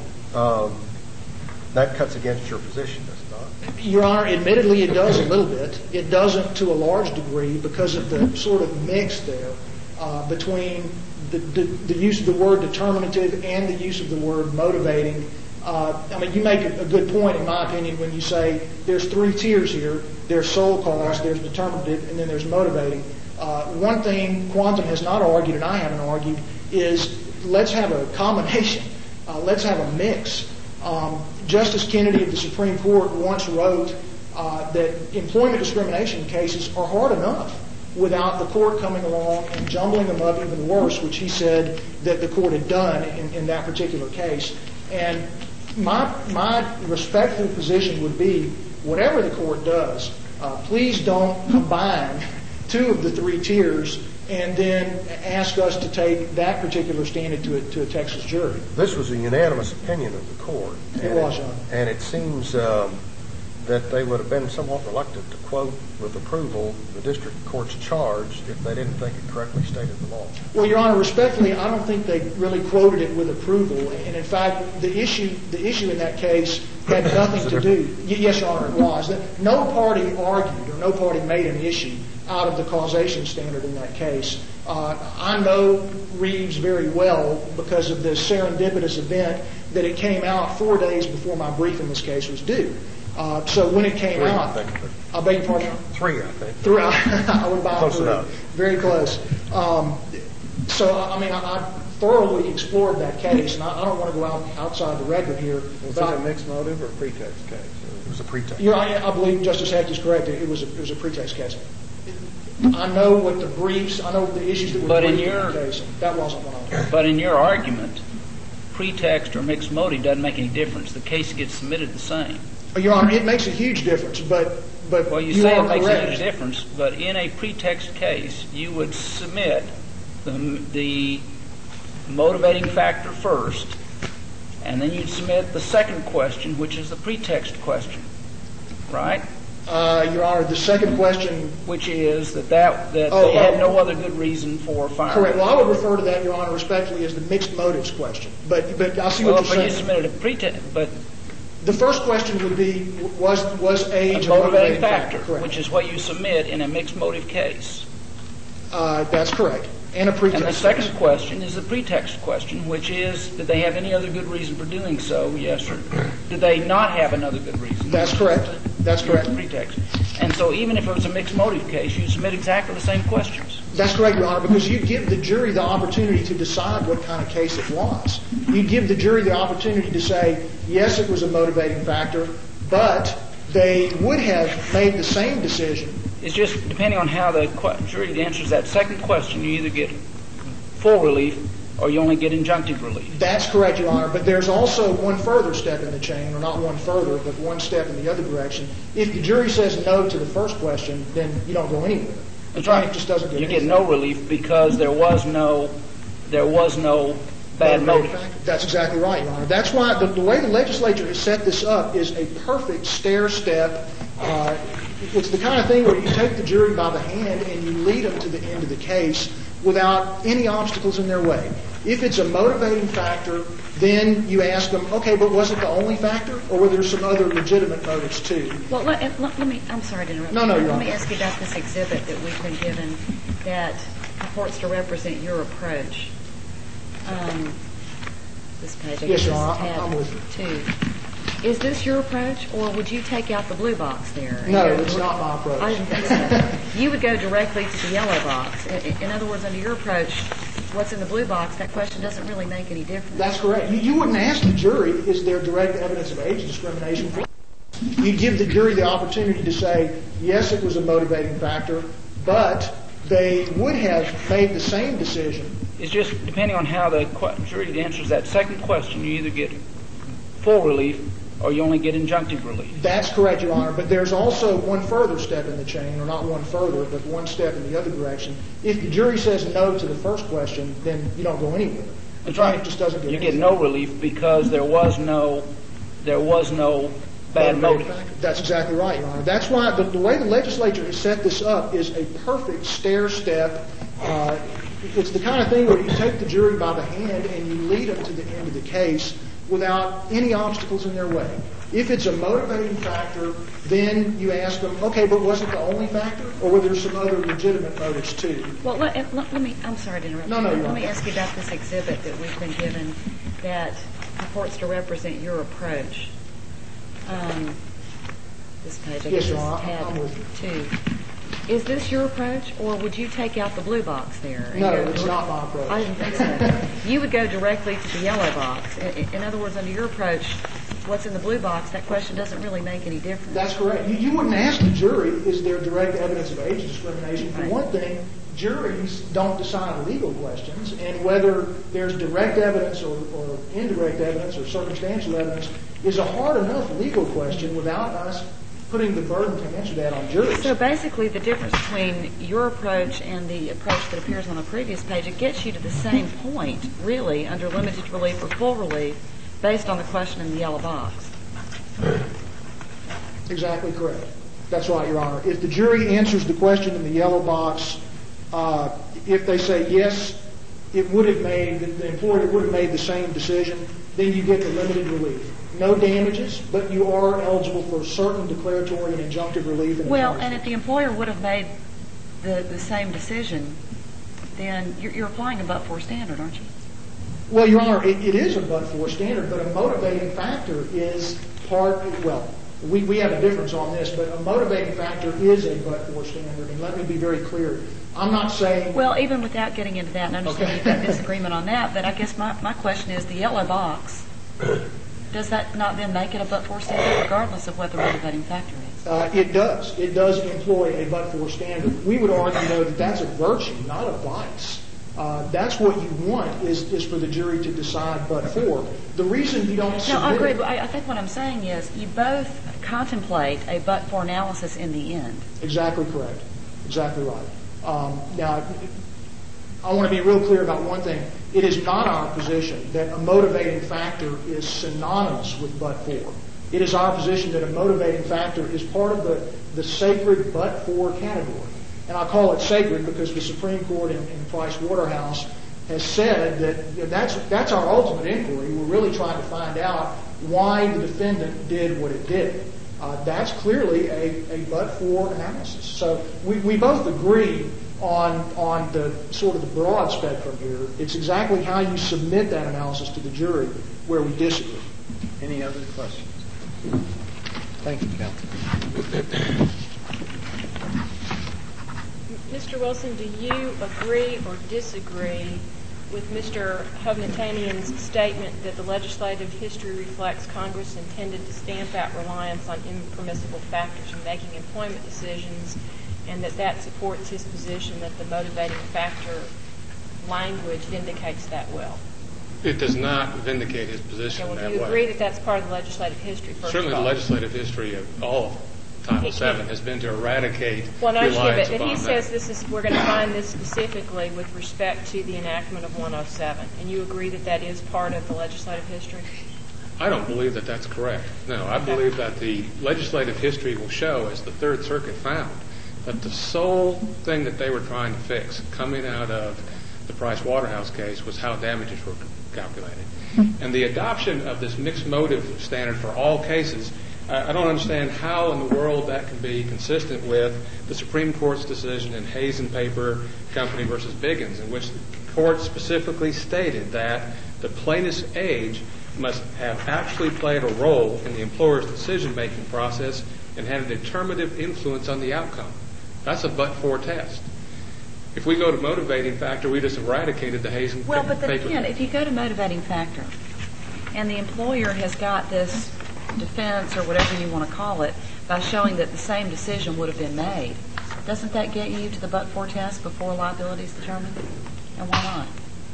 that cuts against your position, does it not? Your Honor, admittedly it does a little bit. It doesn't to a large degree because of the sort of mix there between the use of the word determinative and the use of the word motivating. I mean, you make a good point, in my opinion, when you say there's three tiers here. There's sole cause, there's determinative, and then there's motivating. One thing Quantum has not argued, and I haven't argued, is let's have a combination. Let's have a mix. Justice Kennedy of the Supreme Court once wrote that employment discrimination cases are hard enough without the court coming along and jumbling them up even worse, which he said that the court had done in that particular case. And my respectful position would be, whatever the court does, please don't combine two of the three tiers and then ask us to take that particular standard to a Texas jury. This was a unanimous opinion of the court. It was, Your Honor. And it seems that they would have been somewhat reluctant to quote with approval the district court's charge if they didn't think it correctly stated the law. Well, Your Honor, respectfully, I don't think they really quoted it with approval. And, in fact, the issue in that case had nothing to do. Yes, Your Honor, it was. No party argued or no party made an issue out of the causation standard in that case. I know Reeves very well because of the serendipitous event that it came out 4 days before my brief in this case was due. So when it came out, I beg your pardon? 3, I think. 3. I would buy close 3. Enough. Very close. So, I mean, I thoroughly explored that case, and I don't want to go outside the record here. Was it a mixed motive or a pretext case? It was a pretext. I believe Justice Hecht is correct. It was a pretext case. I know what the briefs, I know the issues that were briefed in the case. That wasn't one of them. But in your argument, pretext or mixed motive doesn't make any difference. The case gets submitted the same. Your Honor, it makes a huge difference, but well, you say it makes a huge difference, but in a pretext case, you would submit the motivating factor first, and then you'd submit the second question, which is the pretext question, right? Your Honor, the second question, which is that they had no other good reason for firing. Correct. Well, I would refer to that, Your Honor, respectfully, as the mixed motives question. But I see what you're saying. Well, but you submitted a pretext, but the first question would be, was age a motivating factor, correct? Which is what you submit in a mixed motive case. That's correct. And a pretext. And the second question is the pretext question, which is, did they have any other good reason for doing so, yes, or did they not have another good reason? That's correct. That's correct. Pretext. And so even if it was a mixed motive case, you submit exactly the same questions. That's correct, Your Honor, because you give the jury the opportunity to decide what kind of case it was. You give the jury the opportunity to say, yes, it was a motivating factor, but they would have made the same decision. It's just depending on how the jury answers that second question, you either get full relief or you only get injunctive relief. That's correct, Your Honor, but there's also one further step in the chain, or not one further, but one step in the other direction. If the jury says no to the first question, then you don't go anywhere. That's right. Just doesn't get you get no relief because there was no bad motive. That's exactly right, Your Honor. That's why the way the legislature has set this up is a perfect stair step. It's the kind of thing where you take the jury by the hand and you lead them to the end of the case without any obstacles in their way. If it's a motivating factor, then you ask them, okay, but was it the only factor, or were there some other legitimate motives too? Well, let me, I'm sorry to interrupt. No, Your Honor. Let me ask you about this exhibit that we've been given that purports to represent your approach. This page, I yes, guess Your Honor, tab I'm with you. 2. Is this your approach, or would you take out the blue box there? No, it's not my approach. I didn't think so. You would go directly to the yellow box. In other words, under your approach, what's in the blue box, that question doesn't really make any difference. That's correct. You wouldn't ask the jury, is there direct evidence of age discrimination? You give the jury the opportunity to say, yes, it was a motivating factor, but they would have made the same decision. It's just depending on how the jury answers that second question, you either get full relief or you only get injunctive relief. That's correct, Your Honor, but there's also one further step in the chain, or not one further, but one step in the other direction. If the jury says no to the first question, then you don't go anywhere. That's right. It just doesn't get you get no relief because there was no bad motive. That's exactly right, Your Honor. That's why the way the legislature has set this up is a perfect stair step. It's the kind of thing where you take the jury by the hand and you lead them to the end of the case without any obstacles in their way. If it's a motivating factor, then you ask them, okay, but was it the only factor, or were there some other legitimate motives too? Well, let me, I'm sorry to interrupt. No, Let me ask you about this exhibit that we've been given that purports to represent your approach. This page, I guess, Your Honor, tab I'm with 2. Is this your approach, or would you take out the blue box there? No, it's not my approach. I didn't think so. You would go directly to the yellow box. In other words, under your approach, what's in the blue box, that question doesn't really make any difference. That's correct. You wouldn't ask the jury, is there direct evidence of age discrimination? For one thing, juries don't decide legal questions, and whether there's direct evidence or indirect evidence or circumstantial evidence is a hard enough legal question without us putting the burden to answer that on juries. So basically the difference between your approach and the approach that appears on the previous page, it gets you to the same point, really, under limited relief or full relief, based on the question in the yellow box. Exactly correct. That's right, Your Honor. If the jury answers the question in the yellow box, if they say yes, the employer would have made the same decision, then you get the limited relief. No damages, but you are eligible for certain declaratory and injunctive relief. Well, and if the employer would have made the same decision, then you're applying a but-for standard, aren't you? Well, Your Honor, it is a but-for standard, but a motivating factor is we have a difference on this, but a motivating factor is a but-for standard, and let me be very clear. I'm not saying... Well, even without getting into that, and I understand you've got disagreement on that, but I guess my question is the yellow box, does that not then make it a but-for standard regardless of what the motivating factor is? It does. It does employ a but-for standard. We would argue, though, that that's a virtue, not a vice. That's what you want is for the jury to decide but-for. The reason you don't submit... No, I agree, but I think what I'm saying is you both contemplate a but-for analysis in the end. Exactly correct. Exactly right. Now, I want to be real clear about one thing. It is not our position that a motivating factor is synonymous with but-for. It is our position that a motivating factor is part of the sacred but-for category. And I call it sacred because the Supreme Court in Price Waterhouse has said that that's our ultimate inquiry. We're really trying to find out why the defendant did what it did. That's clearly a but-for analysis. So we both agree on the sort of the broad spectrum here. It's exactly how you submit that analysis to the jury where we disagree. Any other questions? Thank you, counsel. Mr. Wilson, do you agree or disagree with Mr. Hovnanian's statement that the legislative history reflects Congress intended to stamp out reliance on impermissible factors in making employment decisions, and that supports his position that the motivating factor language vindicates that well? It does not vindicate his position Okay, well, that do you way. agree that that's part of the legislative history, first Certainly of all? the legislative history of all of Title VII has been to eradicate Well, no, reliance but upon he that. says we're going to find this specifically with respect to the enactment of 107. And you agree that that is part of the legislative history? I don't believe that that's correct. No, I believe that the legislative history will show, as the Third Circuit found, that the sole thing that they were trying to fix coming out of the Price Waterhouse case was how damages were calculated. And the adoption of this mixed motive standard for all cases, I don't understand how in the world that can be consistent with the Supreme Court's decision in Hayes and Paper Company versus Biggins, in which the court specifically stated that the plaintiff's age must have actually played a role in the employer's decision-making process and had a determinative influence on the outcome. That's a but-for test. If we go to motivating factor, we just eradicated the Hayes and Paper. Well, but then again, if you go to motivating factor, and the employer has got this defense or whatever you want to call it by showing that the same decision would have been made, doesn't that get you to the but-for test before liability is determined? And why not?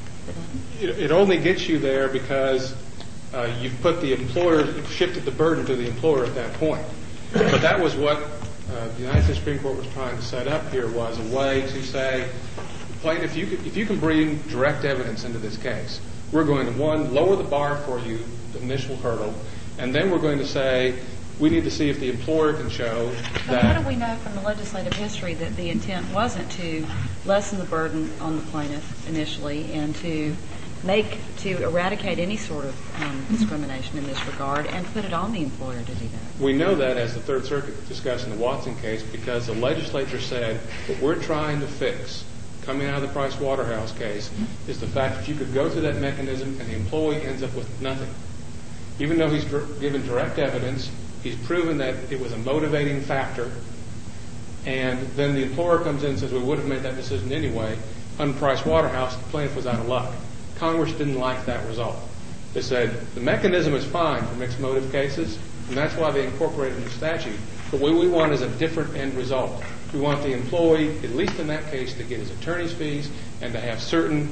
It only gets you there because you've put the employer, you've shifted the burden to the employer at that point. But that was what the United States Supreme Court was trying to set up here, was a way to say, plaintiff, if you can bring direct evidence into this case, we're going to, one, lower the bar for you, the initial hurdle, and then we're going to say we need to see if the employer can show that. But how do we know from the legislative history that the intent wasn't to lessen the burden on the plaintiff initially and to eradicate any sort of discrimination in this regard and put it on the employer to do that? We know that, as the Third Circuit discussed in the Watson case, because the legislature said what we're trying to fix coming out of the Price Waterhouse case is the fact that you could go through that mechanism and the employee ends up with nothing. Even though he's given direct evidence, he's proven that it was a motivating factor, and then the employer comes in and says we would have made that decision anyway. Under Price Waterhouse, the plaintiff was out of luck. Congress didn't like that result. They said the mechanism is fine for mixed motive cases, and that's why they incorporated it in the statute. But what we want is a different end result. We want the employee, at least in that case, to get his attorney's fees and to have certain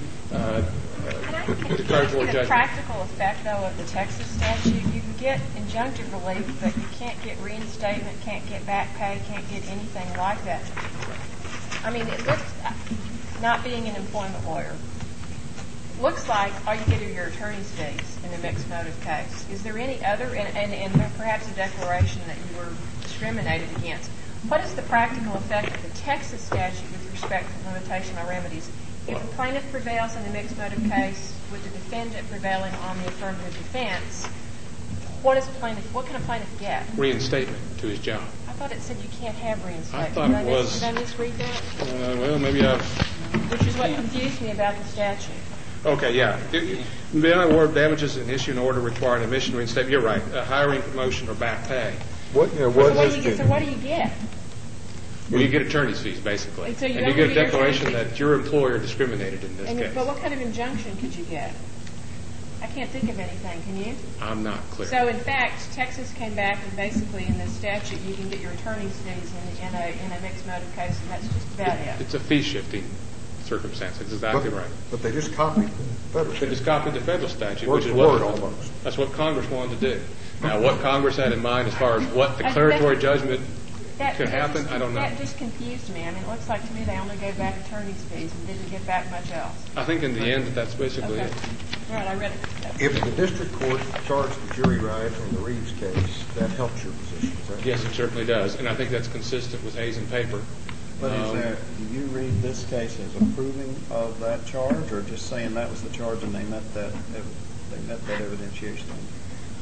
declaratory The judgment. practical effect, though, of the Texas statute, you can get injunctive relief, but you can't get reinstatement, can't get back pay, can't get anything like that. I mean, it looks, not being an employment lawyer, looks like all you get are your attorney's fees in a mixed motive case. Is there any other, and perhaps a declaration that you were discriminated against? What is the practical effect of the Texas statute with respect to limitation on remedies? If the plaintiff prevails in a mixed motive case with the defendant prevailing on the affirmative defense, what can a plaintiff get? Reinstatement to his job. I thought it said you can't have reinstatement. I thought it was. Did I misread that? Well, maybe I've. Which is what confused me about the statute. Okay, yeah. Beyond award damages an issue in order requiring admission to reinstate. You're right. Hiring, promotion, or back pay. So what do you get? Well, you get attorney's fees, basically. So you and don't you get a get declaration attorney's that your employer discriminated in this case. But what kind of injunction could you get? I can't think of anything. Can you? I'm not clear. So, in fact, Texas came back and basically in the statute you can get your attorney's fees in a mixed motive case, and that's just about it. It's a fee-shifting circumstance. That's exactly right. But they just copied the federal statute. They just copied the federal statute, Word which is for word almost. That's what Congress wanted to do. Now, what Congress had in mind as far as what declaratory judgment could happen, I don't know. That just confused me. I mean, it looks like to me they only gave back attorney's fees and didn't give back much else. I think in the end that's basically it. All right, I read it. If the district court charged the jury right in the Reeves case, that helps your position, is that Yes, it certainly does. And I think that's consistent with Hayes and Paper. But do you read this case as approving of that charge, or just saying that was the charge and they met that evidentiation?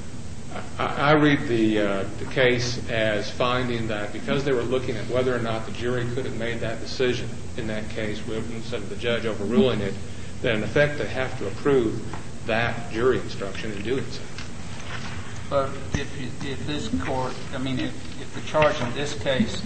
I read the case as finding that because they were looking at whether or not the jury could have made that decision in that case, instead of the judge overruling it, that in effect they have to approve that jury instruction in doing so. But if this court, if the charge in this case,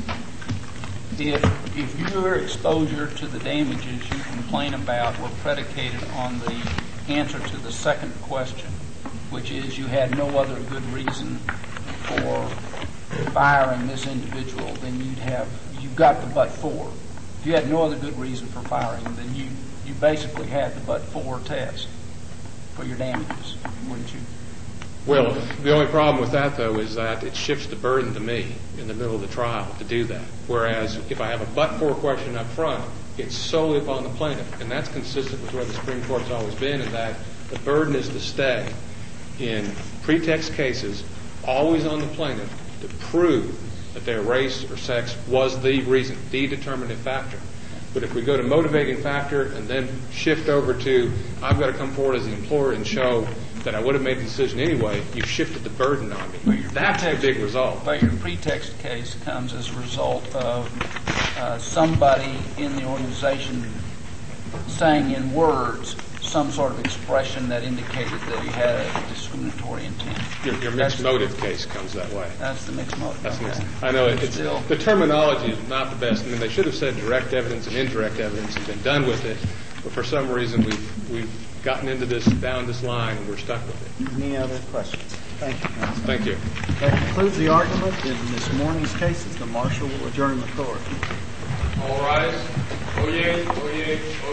if your exposure to the damages you complain about were predicated on the answer to the second question, which is you had no other good reason for firing this individual, then you've got the but-for. If you had no other good reason for firing, then you basically had the but-for test for your damages, wouldn't you? Well, the only problem with that, though, is that it shifts the burden to me in the middle of the trial to do that. Whereas if I have a but-for question up front, it's solely upon the plaintiff. And that's consistent with where the Supreme Court's always been, in that the burden is to stay in pretext cases always on the plaintiff to prove that their race or sex was the reason, the determinative factor. But if we go to motivating factor and then shift over to I've got to come forward as the employer and show that I would have made the decision anyway, you've shifted the burden on me. That's a big result. But your pretext case comes as a result of somebody in the organization saying in words some sort of expression that indicated that he had a discriminatory intent. Your mixed motive case comes that way. That's the mixed motive. Okay. I know the terminology is not the best. They should have said direct evidence and indirect evidence and been done with it. But for some reason, we've gotten into down this line, and we're stuck with it. Any other questions? Thank you, counsel. Thank you. That concludes the argument in this morning's cases. The marshal will adjourn the court. All rise. Oyez, oyez, oyez.